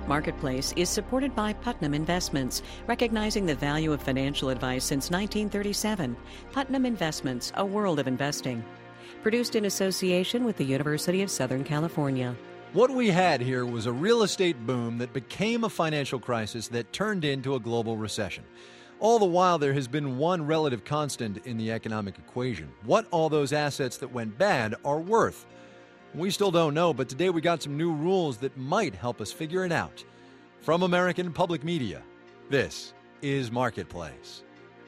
Marketplace is supported by Putnam Investments, recognizing the value of financial advice since 1937. Putnam Investments, a world of investing. Produced in association with the University of Southern California. What we had here was a real estate boom that became a financial crisis that turned into a global recession. All the while, there has been one relative constant in the economic equation: what all those assets that went bad are worth. We still don't know, but today we got some new rules that might help us figure it out. From American Public Media, this is Marketplace.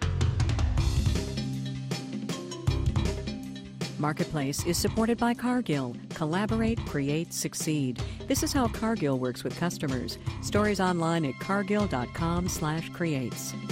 Marketplace is supported by Cargill. Collaborate, create, succeed. This is how Cargill works with customers. Stories online at cargill.com/creates.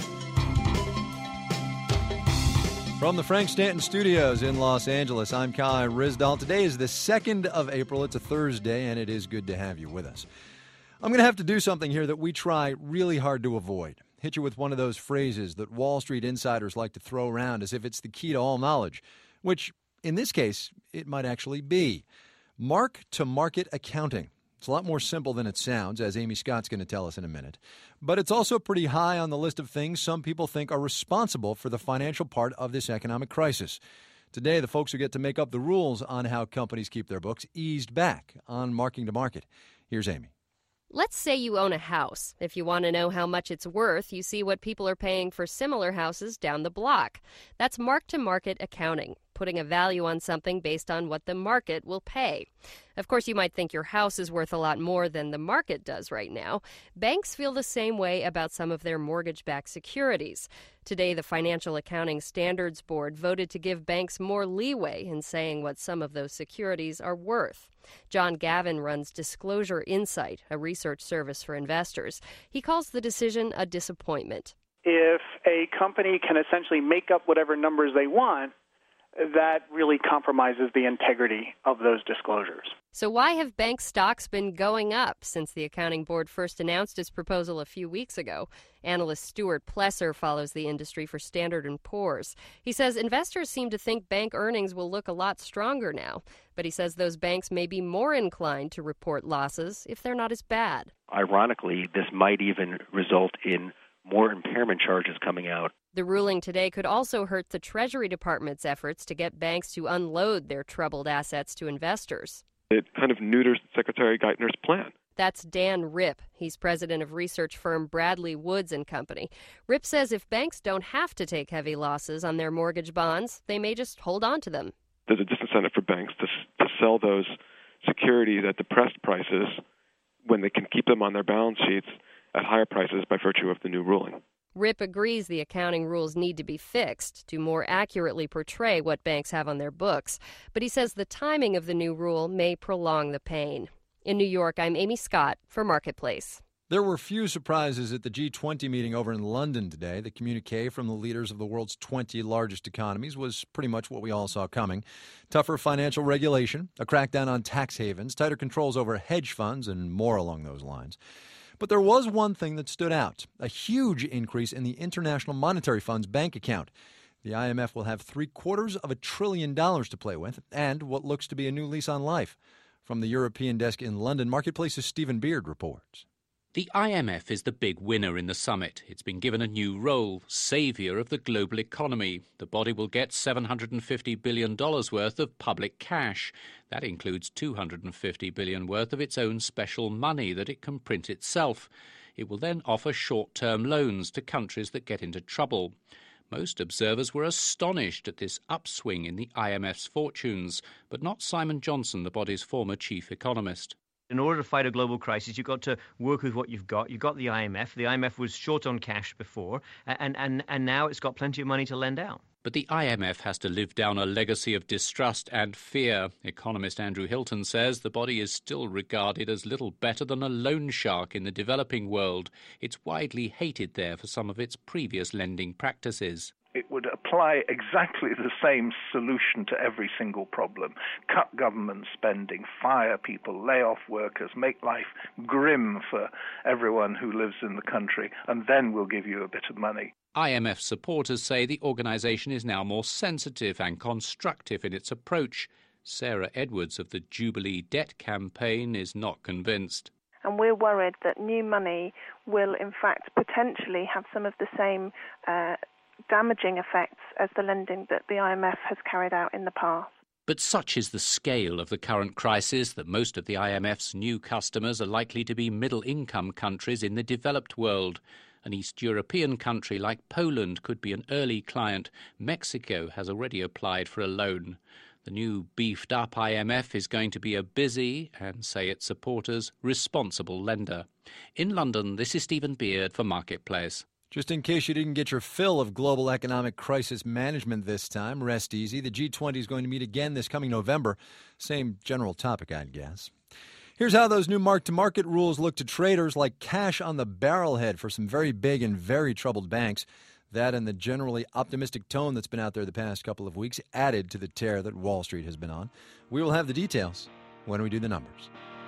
From the Frank Stanton Studios in Los Angeles, I'm Kai Ryssdal. Today is the 2nd of April. It's a Thursday, and it is good to have you with us. I'm going to have to do something here that we try really hard to avoid. Hit you with one of those phrases that Wall Street insiders like to throw around as if it's the key to all knowledge, which, in this case, it might actually be. Mark-to-market accounting. It's a lot more simple than it sounds, as Amy Scott's going to tell us in a minute. But it's also pretty high on the list of things some people think are responsible for the financial part of this economic crisis. Today, the folks who get to make up the rules on how companies keep their books eased back on marking to market. Here's Amy. Let's say you own a house. If you want to know how much it's worth, you see what people are paying for similar houses down the block. That's mark-to-market accounting, putting a value on something based on what the market will pay. Of course, you might think your house is worth a lot more than the market does right now. Banks feel the same way about some of their mortgage-backed securities. Today, the Financial Accounting Standards Board voted to give banks more leeway in saying what some of those securities are worth. John Gavin runs Disclosure Insight, a research service for investors. He calls the decision a disappointment. If a company can essentially make up whatever numbers they want, that really compromises the integrity of those disclosures. So why have bank stocks been going up since the accounting board first announced its proposal a few weeks ago? Analyst Stuart Plesser follows the industry for Standard & Poor's. He says investors seem to think bank earnings will look a lot stronger now, but he says those banks may be more inclined to report losses if they're not as bad. Ironically, this might even result in more impairment charges coming out. The ruling today could also hurt the Treasury Department's efforts to get banks to unload their troubled assets to investors. It kind of neuters Secretary Geithner's plan. That's Dan Ripp. He's president of research firm Bradley Woods & Company. Ripp says if banks don't have to take heavy losses on their mortgage bonds, they may just hold on to them. There's a disincentive for banks to sell those securities at depressed prices when they can keep them on their balance sheets at higher prices by virtue of the new ruling. Ripp agrees the accounting rules need to be fixed to more accurately portray what banks have on their books, but he says the timing of the new rule may prolong the pain. In New York, I'm Amy Scott for Marketplace. There were few surprises at the G20 meeting over in London today. The communique from the leaders of the world's 20 largest economies was pretty much what we all saw coming. Tougher financial regulation, a crackdown on tax havens, tighter controls over hedge funds, and more along those lines. But there was one thing that stood out, a huge increase in the International Monetary Fund's bank account. The IMF will have $750 billion to play with, and what looks to be a new lease on life. From the European desk in London, Marketplace's Stephen Beard reports. The IMF is the big winner in the summit. It's been given a new role, saviour of the global economy. The body will get $750 billion worth of public cash. That includes $250 billion worth of its own special money that it can print itself. It will then offer short-term loans to countries that get into trouble. Most observers were astonished at this upswing in the IMF's fortunes, but not Simon Johnson, the body's former chief economist. In order to fight a global crisis, you've got to work with what you've got. You've got the IMF. The IMF was short on cash before, and now it's got plenty of money to lend out. But the IMF has to live down a legacy of distrust and fear. Economist Andrew Hilton says the body is still regarded as little better than a loan shark in the developing world. It's widely hated there for some of its previous lending practices. It would apply exactly the same solution to every single problem. Cut government spending, fire people, lay off workers, make life grim for everyone who lives in the country, and then we'll give you a bit of money. IMF supporters say the organisation is now more sensitive and constructive in its approach. Sarah Edwards of the Jubilee Debt Campaign is not convinced. And we're worried that new money will, in fact, potentially have some of the same damaging effects as the lending that the IMF has carried out in the past. But such is the scale of the current crisis that most of the IMF's new customers are likely to be middle-income countries in the developed world. An East European country like Poland could be an early client. Mexico has already applied for a loan. The new beefed-up IMF is going to be a busy, and say its supporters, responsible lender. In London, this is Stephen Beard for Marketplace. Just in case you didn't get your fill of global economic crisis management this time, rest easy. The G20 is going to meet again this coming November. Same general topic, I'd guess. Here's how those new mark-to-market rules look to traders like cash on the barrelhead for some very big and very troubled banks. That and the generally optimistic tone that's been out there the past couple of weeks added to the tear that Wall Street has been on. We will have the details when we do the numbers.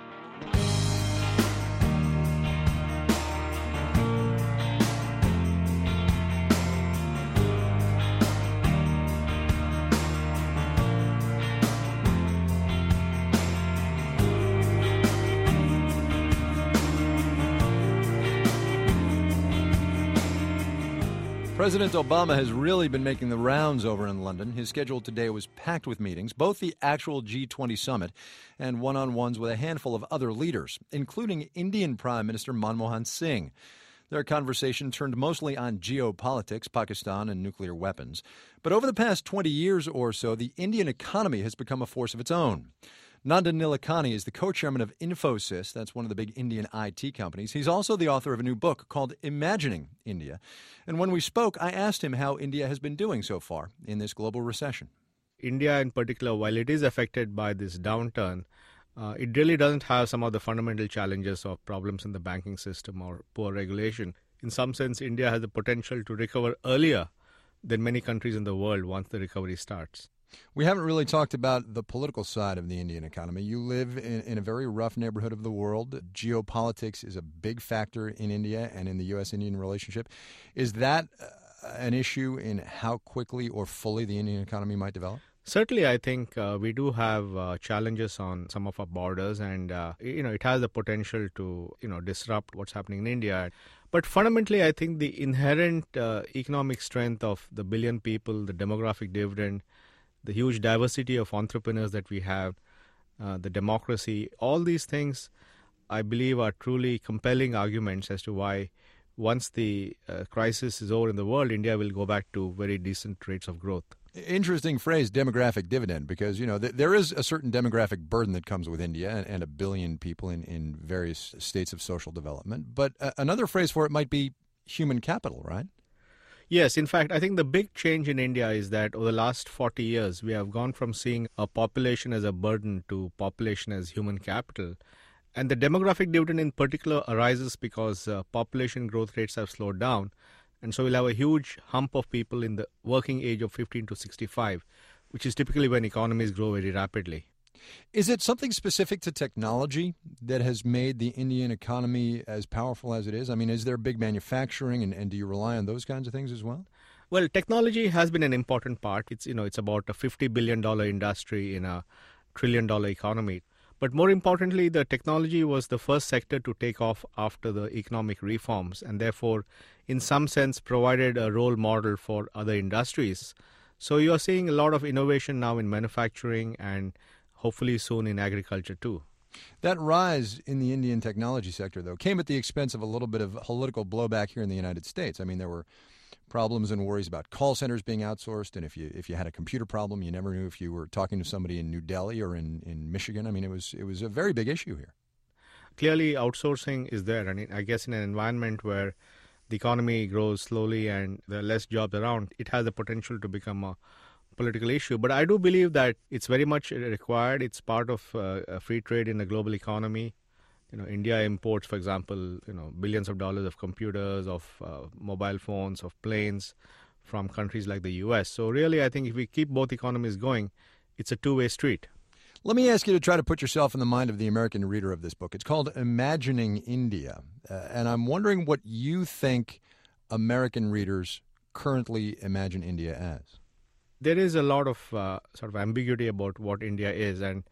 President Obama has really been making the rounds over in London. His schedule today was packed with meetings, both the actual G20 summit and one-on-ones with a handful of other leaders, including Indian Prime Minister Manmohan Singh. Their conversation turned mostly on geopolitics, Pakistan, and nuclear weapons. But over the past 20 years or so, the Indian economy has become a force of its own. Nandan Nilekani is the co-chairman of Infosys. That's one of the big Indian IT companies. He's also the author of a new book called Imagining India. And when we spoke, I asked him how India has been doing so far in this global recession. India in particular, while it is affected by this downturn, it really doesn't have some of the fundamental challenges of problems in the banking system or poor regulation. In some sense, India has the potential to recover earlier than many countries in the world once the recovery starts. We haven't really talked about the political side of the Indian economy. You live in a very rough neighborhood of the world. Geopolitics is a big factor in India and in the U.S.-Indian relationship. Is that an issue in how quickly or fully the Indian economy might develop? Certainly, I think we do have challenges on some of our borders, and it has the potential to disrupt what's happening in India. But fundamentally, I think the inherent economic strength of the billion people, the demographic dividend, the huge diversity of entrepreneurs that we have, the democracy, all these things, I believe, are truly compelling arguments as to why once the crisis is over in the world, India will go back to very decent rates of growth. Interesting phrase, demographic dividend, because, there is a certain demographic burden that comes with India and a billion people in various states of social development. But another phrase for it might be human capital, right? Yes, in fact, I think the big change in India is that over the last 40 years, we have gone from seeing a population as a burden to population as human capital. And the demographic dividend in particular arises because population growth rates have slowed down. And so we'll have a huge hump of people in the working age of 15 to 65, which is typically when economies grow very rapidly. Is it something specific to technology that has made the Indian economy as powerful as it is? I mean, is there big manufacturing, and do you rely on those kinds of things as well? Well, technology has been an important part. It's about a $50 billion industry in a $1 trillion economy. But more importantly, the technology was the first sector to take off after the economic reforms, and therefore, in some sense, provided a role model for other industries. So you are seeing a lot of innovation now in manufacturing and hopefully soon in agriculture too. That rise in the Indian technology sector, though, came at the expense of a little bit of political blowback here in the United States. I mean, there were problems and worries about call centers being outsourced, and if you had a computer problem, you never knew if you were talking to somebody in New Delhi or in Michigan. I mean, it was a very big issue here. Clearly, outsourcing is there. I mean, I guess in an environment where the economy grows slowly and there are less jobs around, it has the potential to become a political issue. But I do believe that it's very much required. It's part of free trade in the global economy. India imports, for example, billions of dollars of computers, of mobile phones, of planes from countries like the U.S. So really, I think if we keep both economies going, it's a two-way street. Let me ask you to try to put yourself in the mind of the American reader of this book. It's called Imagining India. And I'm wondering what you think American readers currently imagine India as. There is a lot of sort of ambiguity about what India is, and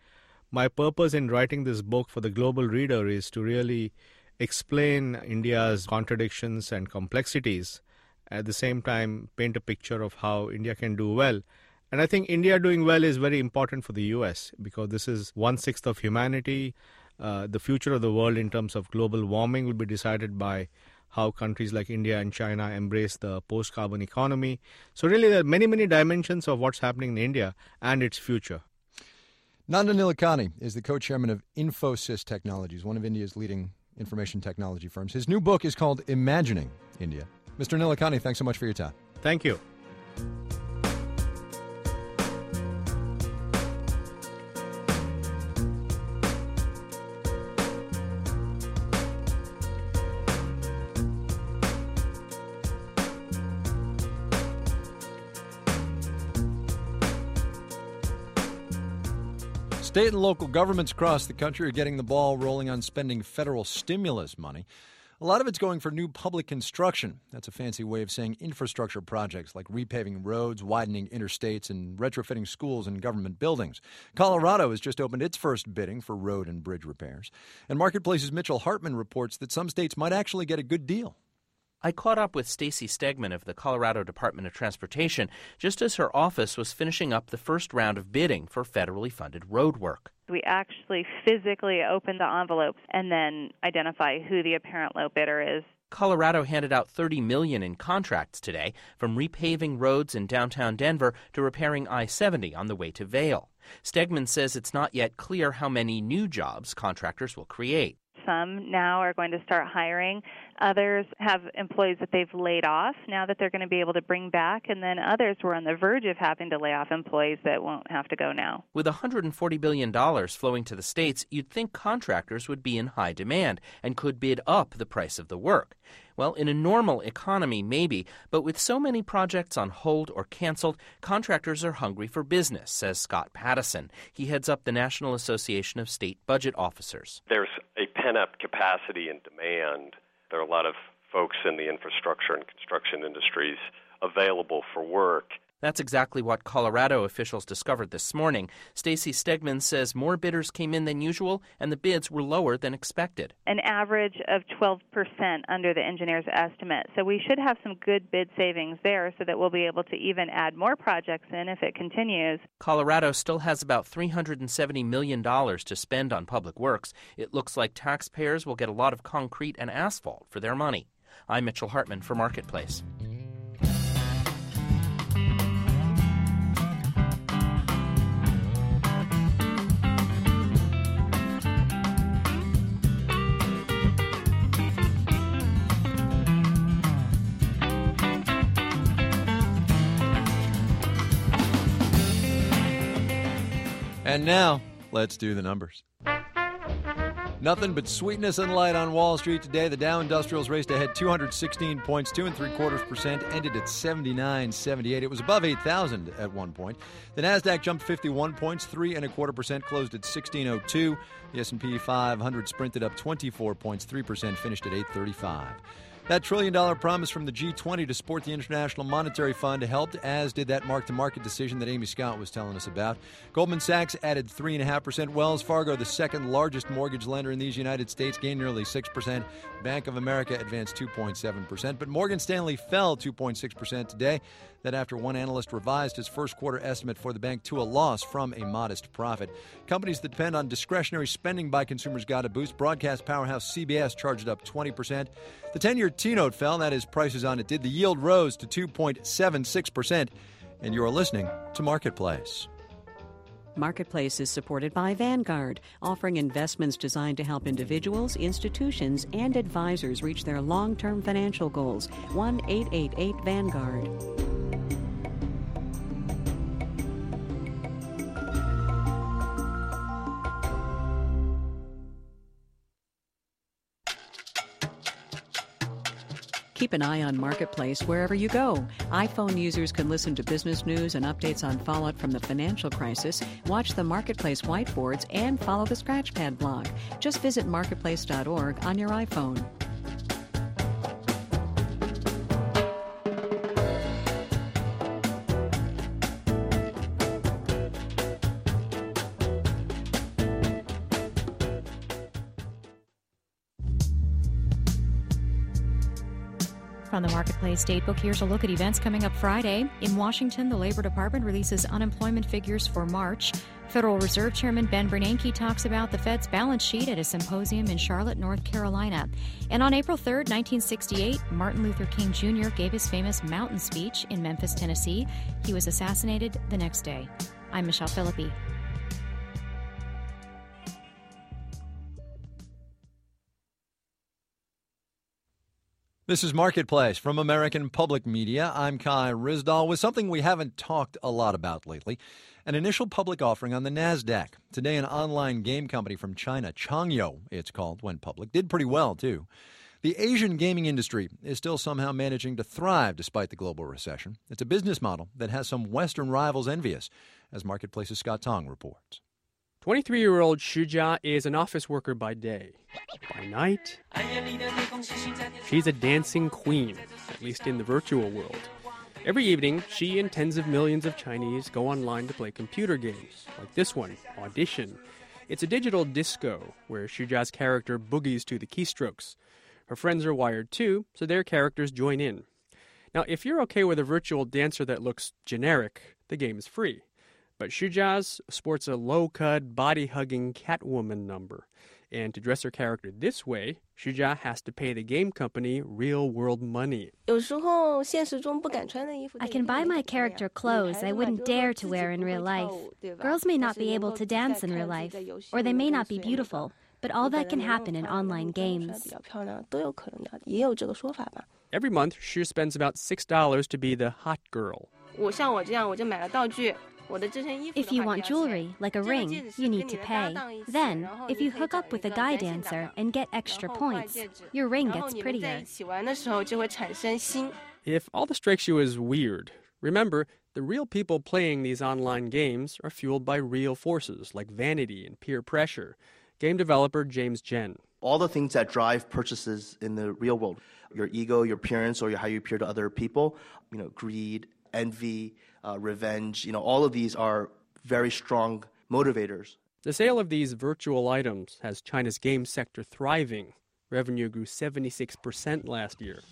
my purpose in writing this book for the global reader is to really explain India's contradictions and complexities, at the same time paint a picture of how India can do well. And I think India doing well is very important for the U.S. because this is 1/6 of humanity. The future of the world in terms of global warming will be decided by how countries like India and China embrace the post-carbon economy. So really there are many, many dimensions of what's happening in India and its future. Nandan Nilekani is the co-chairman of Infosys Technologies, one of India's leading information technology firms. His new book is called Imagining India. Mr. Nilekani, thanks so much for your time. Thank you. State and local governments across the country are getting the ball rolling on spending federal stimulus money. A lot of it's going for new public construction. That's a fancy way of saying infrastructure projects like repaving roads, widening interstates, and retrofitting schools and government buildings. Colorado has just opened its first bidding for road and bridge repairs. And Marketplace's Mitchell Hartman reports that some states might actually get a good deal. I caught up with Stacy Stegman of the Colorado Department of Transportation just as her office was finishing up the first round of bidding for federally funded road work. We actually physically open the envelopes and then identify who the apparent low bidder is. Colorado handed out $30 million in contracts today, from repaving roads in downtown Denver to repairing I-70 on the way to Vail. Stegman says it's not yet clear how many new jobs contractors will create. Some now are going to start hiring. Others have employees that they've laid off now that they're going to be able to bring back. And then others were on the verge of having to lay off employees that won't have to go now. With $140 billion flowing to the states, you'd think contractors would be in high demand and could bid up the price of the work. Well, in a normal economy, maybe, but with so many projects on hold or canceled, contractors are hungry for business, says Scott Pattison. He heads up the National Association of State Budget Officers. There's a pent-up capacity and demand. There are a lot of folks in the infrastructure and construction industries available for work. That's exactly what Colorado officials discovered this morning. Stacy Stegman says more bidders came in than usual, and the bids were lower than expected. An average of 12% under the engineer's estimate. So we should have some good bid savings there so that we'll be able to even add more projects in if it continues. Colorado still has about $370 million to spend on public works. It looks like taxpayers will get a lot of concrete and asphalt for their money. I'm Mitchell Hartman for Marketplace. And now, let's do the numbers. Nothing but sweetness and light on Wall Street today. The Dow Industrials raced ahead 216 points, 2.75%, ended at 79.78. It was above 8,000 at one point. The Nasdaq jumped 51 points, 3.25%, closed at 1602. The S&P 500 sprinted up 24 points, 3%, finished at 835. That $1 trillion promise from the G20 to support the International Monetary Fund helped, as did that mark-to-market decision that Amy Scott was telling us about. Goldman Sachs added 3.5%. Wells Fargo, the second largest mortgage lender in these United States, gained nearly 6%. Bank of America advanced 2.7%. But Morgan Stanley fell 2.6% today. That after one analyst revised his first quarter estimate for the bank to a loss from a modest profit. Companies that depend on discretionary spending by consumers got a boost. Broadcast powerhouse CBS charged up 20%. The 10-year T-note fell, that is, prices on it did. The yield rose to 2.76%. And you're listening to Marketplace. Marketplace is supported by Vanguard, offering investments designed to help individuals, institutions, and advisors reach their long-term financial goals. 1-888-VANGUARD. Keep an eye on Marketplace wherever you go. iPhone users can listen to business news and updates on fallout from the financial crisis, watch the Marketplace whiteboards, and follow the Scratchpad blog. Just visit marketplace.org on your iPhone. From the Marketplace Datebook, here's a look at events coming up Friday. In Washington, the Labor Department releases unemployment figures for March. Federal Reserve Chairman Ben Bernanke talks about the Fed's balance sheet at a symposium in Charlotte, North Carolina. And on April 3rd, 1968, Martin Luther King Jr. gave his famous Mountain Speech in Memphis, Tennessee. He was assassinated the next day. I'm Michelle Philippi. This is Marketplace from American Public Media. I'm Kai Ryssdal with something we haven't talked a lot about lately, an initial public offering on the NASDAQ. Today, an online game company from China, Changyou, it's called, went public. Did pretty well, too. The Asian gaming industry is still somehow managing to thrive despite the global recession. It's a business model that has some Western rivals envious, as Marketplace's Scott Tong reports. 23-year-old Xu Jia is an office worker by day. By night, she's a dancing queen, at least in the virtual world. Every evening, she and tens of millions of Chinese go online to play computer games, like this one, Audition. It's a digital disco, where Xu Jia's character boogies to the keystrokes. Her friends are wired too, so their characters join in. Now, if you're okay with a virtual dancer that looks generic, the game is free. But Xu Jia's sports a low-cut, body-hugging Catwoman number. And to dress her character this way, Xu Jia has to pay the game company real-world money. I can buy my character clothes I wouldn't dare to wear in real life. Girls may not be able to dance in real life, or they may not be beautiful, but all that can happen in online games. Every month, Xu spends about $6 to be the hot girl. If you want jewelry, like a ring, you need to pay. Then, if you hook up with a guy dancer and get extra points, your ring gets prettier. If all this strikes you as weird, remember, the real people playing these online games are fueled by real forces like vanity and peer pressure. Game developer James Jen. All the things that drive purchases in the real world, your ego, your appearance, or how you appear to other people, greed, envy, revenge, all of these are very strong motivators. The sale of these virtual items has China's game sector thriving. Revenue grew 76% last year.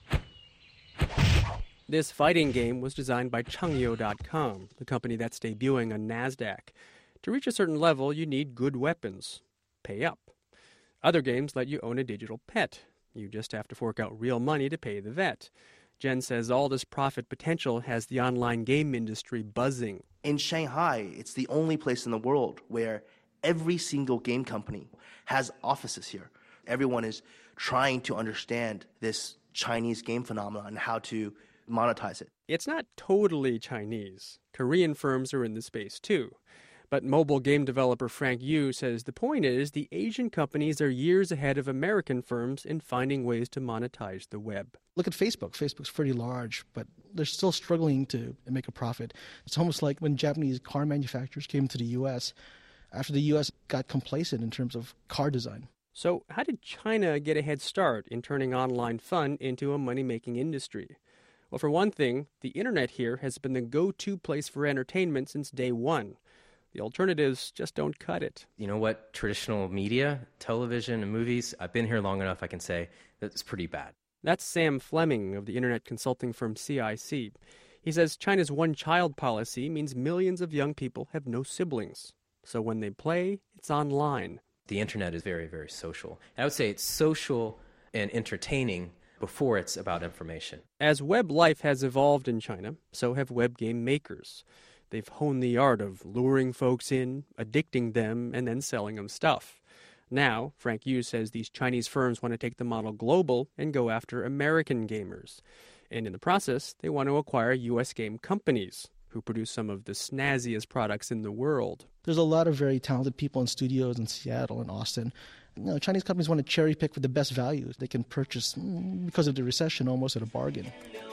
This fighting game was designed by Changyou.com, the company that's debuting on NASDAQ. To reach a certain level, you need good weapons. Pay up. Other games let you own a digital pet. You just have to fork out real money to pay the vet. Jen says all this profit potential has the online game industry buzzing. In Shanghai, it's the only place in the world where every single game company has offices here. Everyone is trying to understand this Chinese game phenomenon and how to monetize it. It's not totally Chinese. Korean firms are in the space too. But mobile game developer Frank Yu says the point is the Asian companies are years ahead of American firms in finding ways to monetize the web. Look at Facebook. Facebook's pretty large, but they're still struggling to make a profit. It's almost like when Japanese car manufacturers came to the U.S. after the U.S. got complacent in terms of car design. So how did China get a head start in turning online fun into a money-making industry? Well, for one thing, the internet here has been the go-to place for entertainment since day one. The alternatives just don't cut it. You know what? Traditional media, television, and movies, I've been here long enough, I can say that's pretty bad. That's Sam Fleming of the internet consulting firm CIC. He says China's one-child policy means millions of young people have no siblings. So when they play, it's online. The internet is very, very social. I would say it's social and entertaining before it's about information. As web life has evolved in China, so have web game makers. They've honed the art of luring folks in, addicting them, and then selling them stuff. Now, Frank Yu says these Chinese firms want to take the model global and go after American gamers. And in the process, they want to acquire U.S. game companies who produce some of the snazziest products in the world. There's a lot of very talented people in studios in Seattle and Austin. Chinese companies want to cherry pick for the best values they can purchase, because of the recession, almost at a bargain.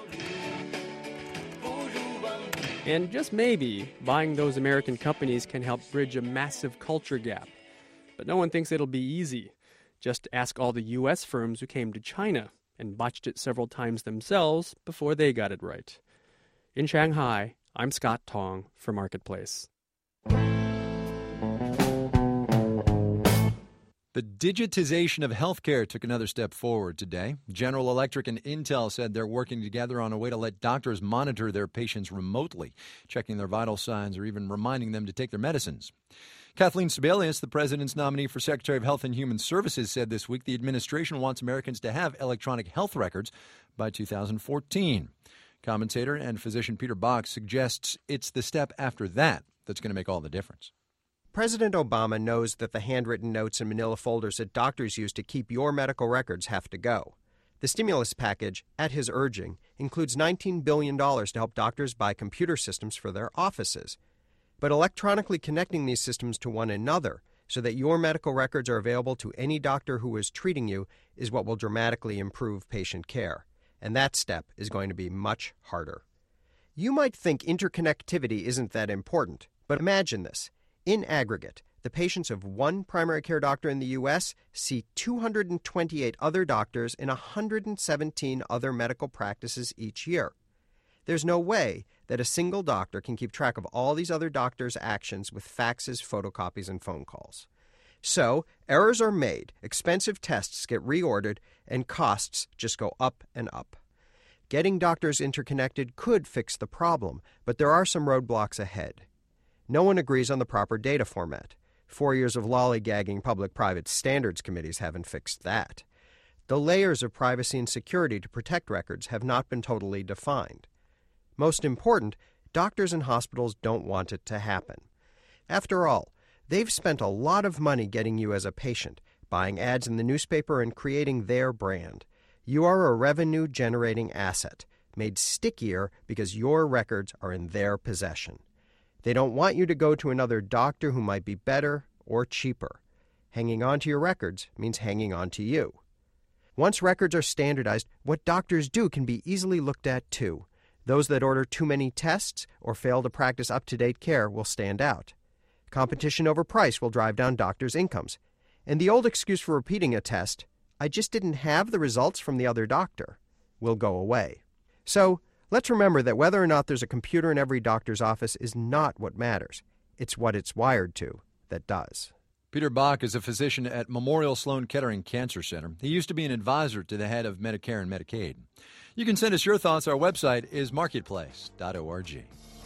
And just maybe, buying those American companies can help bridge a massive culture gap. But no one thinks it'll be easy. Just ask all the U.S. firms who came to China and botched it several times themselves before they got it right. In Shanghai, I'm Scott Tong for Marketplace. The digitization of healthcare took another step forward today. General Electric and Intel said they're working together on a way to let doctors monitor their patients remotely, checking their vital signs or even reminding them to take their medicines. Kathleen Sebelius, the president's nominee for Secretary of Health and Human Services, said this week the administration wants Americans to have electronic health records by 2014. Commentator and physician Peter Bach suggests it's the step after that that's going to make all the difference. President Obama knows that the handwritten notes and manila folders that doctors use to keep your medical records have to go. The stimulus package, at his urging, includes $19 billion to help doctors buy computer systems for their offices. But electronically connecting these systems to one another so that your medical records are available to any doctor who is treating you is what will dramatically improve patient care. And that step is going to be much harder. You might think interconnectivity isn't that important, but imagine this. In aggregate, the patients of one primary care doctor in the U.S. see 228 other doctors in 117 other medical practices each year. There's no way that a single doctor can keep track of all these other doctors' actions with faxes, photocopies, and phone calls. So, errors are made, expensive tests get reordered, and costs just go up and up. Getting doctors interconnected could fix the problem, but there are some roadblocks ahead. No one agrees on the proper data format. 4 years of lollygagging public-private standards committees haven't fixed that. The layers of privacy and security to protect records have not been totally defined. Most important, doctors and hospitals don't want it to happen. After all, they've spent a lot of money getting you as a patient, buying ads in the newspaper and creating their brand. You are a revenue-generating asset, made stickier because your records are in their possession. They don't want you to go to another doctor who might be better or cheaper. Hanging on to your records means hanging on to you. Once records are standardized, what doctors do can be easily looked at too. Those that order too many tests or fail to practice up-to-date care will stand out. Competition over price will drive down doctors' incomes. And the old excuse for repeating a test, "I just didn't have the results from the other doctor," will go away. So, let's remember that whether or not there's a computer in every doctor's office is not what matters. It's what it's wired to that does. Peter Bach is a physician at Memorial Sloan Kettering Cancer Center. He used to be an advisor to the head of Medicare and Medicaid. You can send us your thoughts. Our website is marketplace.org.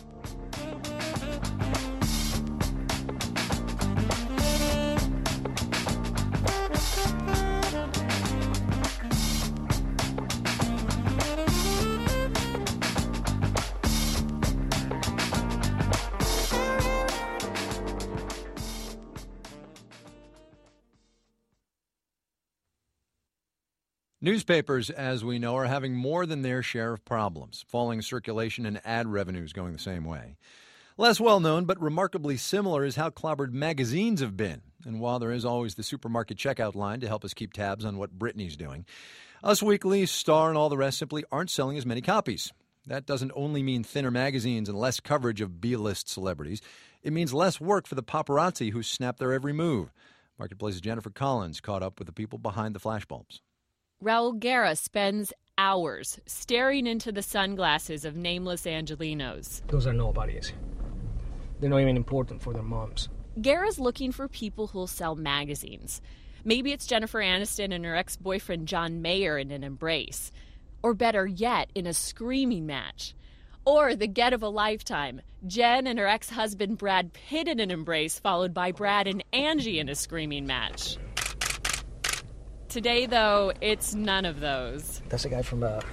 Newspapers, as we know, are having more than their share of problems. Falling circulation and ad revenues going the same way. Less well-known, but remarkably similar, is how clobbered magazines have been. And while there is always the supermarket checkout line to help us keep tabs on what Britney's doing, Us Weekly, Star, and all the rest simply aren't selling as many copies. That doesn't only mean thinner magazines and less coverage of B-list celebrities. It means less work for the paparazzi who snap their every move. Marketplace's Jennifer Collins caught up with the people behind the flashbulbs. Raul Guerra spends hours staring into the sunglasses of nameless Angelinos. Those are nobodies. They're not even important for their moms. Guerra's looking for people who'll sell magazines. Maybe it's Jennifer Aniston and her ex-boyfriend John Mayer in an embrace. Or better yet, in a screaming match. Or the get of a lifetime, Jen and her ex-husband Brad Pitt in an embrace, followed by Brad and Angie in a screaming match. Today, though, it's none of those. That's a guy from the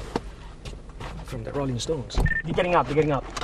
Rolling Stones. You're getting up.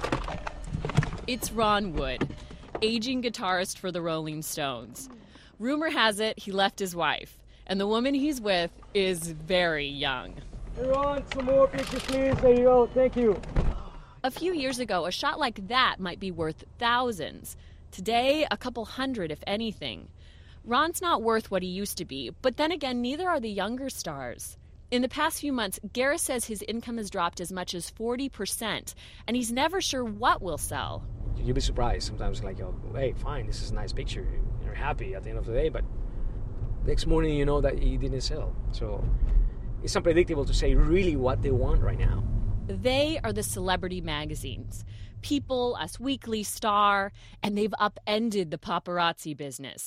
It's Ron Wood, aging guitarist for the Rolling Stones. Rumor has it he left his wife, and the woman he's with is very young. Hey, Ron, some more pictures, please. There you go. Thank you. A few years ago, a shot like that might be worth thousands. Today, a couple hundred, if anything. Ron's not worth what he used to be, but then again, neither are the younger stars. In the past few months, Guerra says his income has dropped as much as 40%, and he's never sure what will sell. You'll be surprised sometimes, like, oh, hey, fine, this is a nice picture. You're happy at the end of the day, but next morning you know that it didn't sell. So it's unpredictable to say really what they want right now. They are the celebrity magazines. People, Us Weekly, Star, and they've upended the paparazzi business.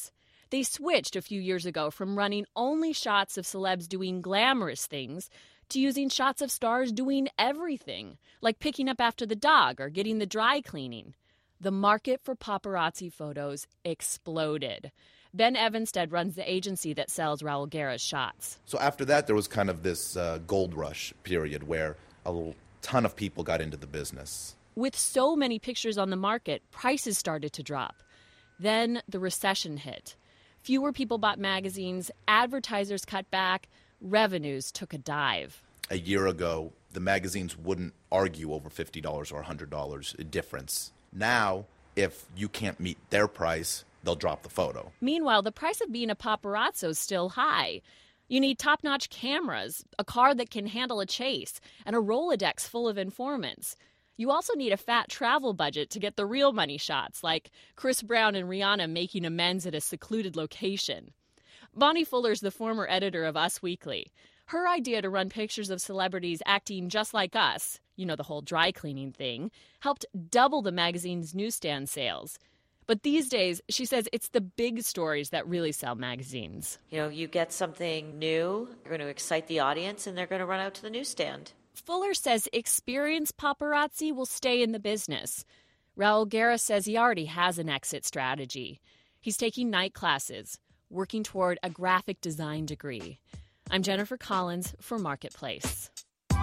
They switched a few years ago from running only shots of celebs doing glamorous things to using shots of stars doing everything, like picking up after the dog or getting the dry cleaning. The market for paparazzi photos exploded. Ben Evanstead runs the agency that sells Raul Guerra's shots. So after that, there was kind of this gold rush period where a ton of people got into the business. With so many pictures on the market, prices started to drop. Then the recession hit. Fewer people bought magazines, advertisers cut back, revenues took a dive. A year ago, the magazines wouldn't argue over $50 or $100 difference. Now, if you can't meet their price, they'll drop the photo. Meanwhile, the price of being a paparazzo is still high. You need top-notch cameras, a car that can handle a chase, and a Rolodex full of informants. You also need a fat travel budget to get the real money shots, like Chris Brown and Rihanna making amends at a secluded location. Bonnie Fuller's the former editor of Us Weekly. Her idea to run pictures of celebrities acting just like us, you know, the whole dry cleaning thing, helped double the magazine's newsstand sales. But these days, she says it's the big stories that really sell magazines. You know, you get something new, you're going to excite the audience, and they're going to run out to the newsstand. Fuller says experienced paparazzi will stay in the business. Raul Guerra says he already has an exit strategy. He's taking night classes, working toward a graphic design degree. I'm Jennifer Collins for Marketplace.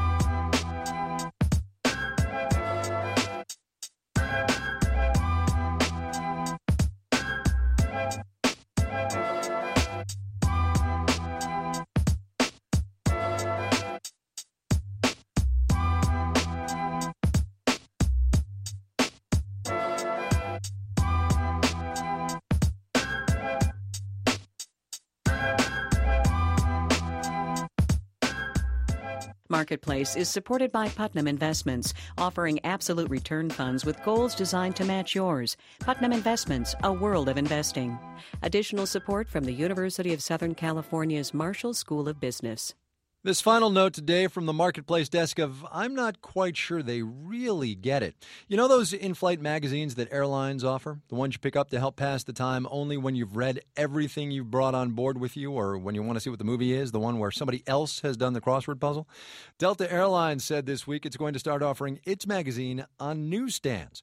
Marketplace is supported by Putnam Investments, offering absolute return funds with goals designed to match yours. Putnam Investments, a world of investing. Additional support from the University of Southern California's Marshall School of Business. This final note today from the Marketplace desk of I'm not quite sure they really get it. You know those in-flight magazines that airlines offer? The ones you pick up to help pass the time only when you've read everything you've brought on board with you or when you want to see what the movie is, the one where somebody else has done the crossword puzzle? Delta Airlines said this week it's going to start offering its magazine on newsstands.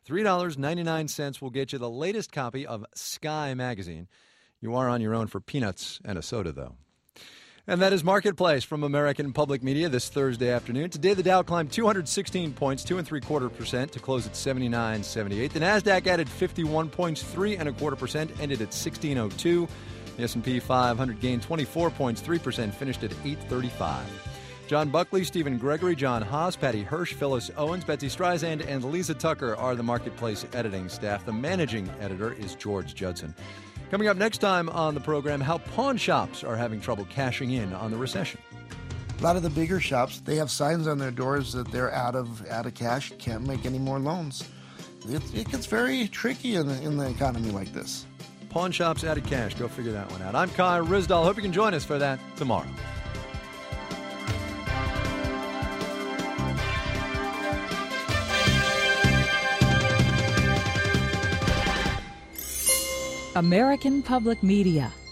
$3.99 will get you the latest copy of Sky magazine. You are on your own for peanuts and a soda, though. And that is Marketplace from American Public Media this Thursday afternoon. Today, the Dow climbed 216 points, 2.75% to close at 79.78. The Nasdaq added 51 points, 3.25%, ended at 1602. The S&P 500 gained 24 points, 3%, finished at 835. John Buckley, Stephen Gregory, John Haas, Patty Hirsch, Phyllis Owens, Betsy Streisand, and Lisa Tucker are the Marketplace editing staff. The managing editor is George Judson. Coming up next time on the program, how pawn shops are having trouble cashing in on the recession. A lot of the bigger shops, they have signs on their doors that they're out of cash, can't make any more loans. It gets very tricky in the economy like this. Pawn shops out of cash. Go figure that one out. I'm Kai Ryssdal. Hope you can join us for that tomorrow. American Public Media